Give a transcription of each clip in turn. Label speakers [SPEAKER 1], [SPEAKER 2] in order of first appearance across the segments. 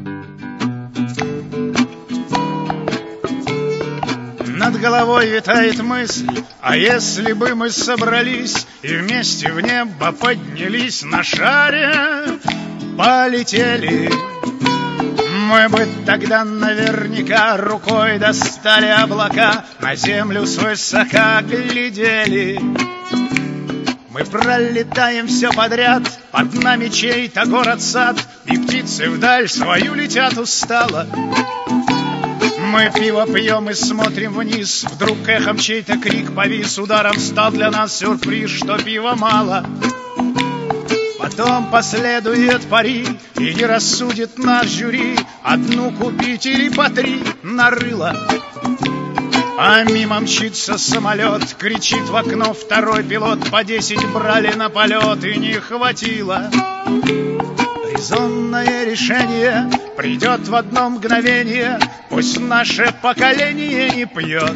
[SPEAKER 1] Над головой витает мысль, а если бы мы собрались и вместе в небо поднялись на шаре, полетели, мы бы тогда наверняка рукой достали облака, на землю свысока глядели. Мы пролетаем все подряд, под нами чей-то город-сад, и птицы вдаль свою летят устало. Мы пиво пьем и смотрим вниз, вдруг эхом чей-то крик повис, ударом стал для нас сюрприз, что пива мало. Потом последует пари, и не рассудит наш жюри, одну купить или по 3 на рыло. А мимо мчится самолет, кричит в окно второй пилот, по 10 брали на полет и не хватило. Резонное решение придет в одно мгновение, пусть наше поколение не пьет.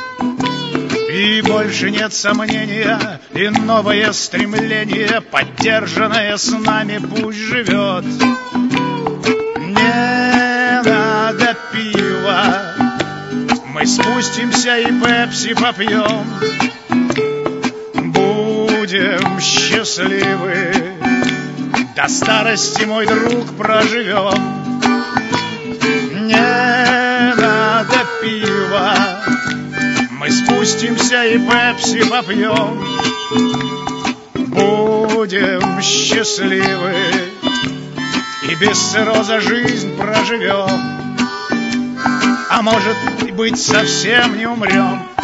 [SPEAKER 1] И больше нет сомнения, и новое стремление, поддержанное с нами, пусть живет. Не надо пива, мы спустимся и пепси попьем. Будем счастливы, до старости, мой друг, проживем. Не надо пива, мы спустимся и пепси попьем. Будем счастливы и без цирроза жизнь проживем. А может быть, совсем не умрем.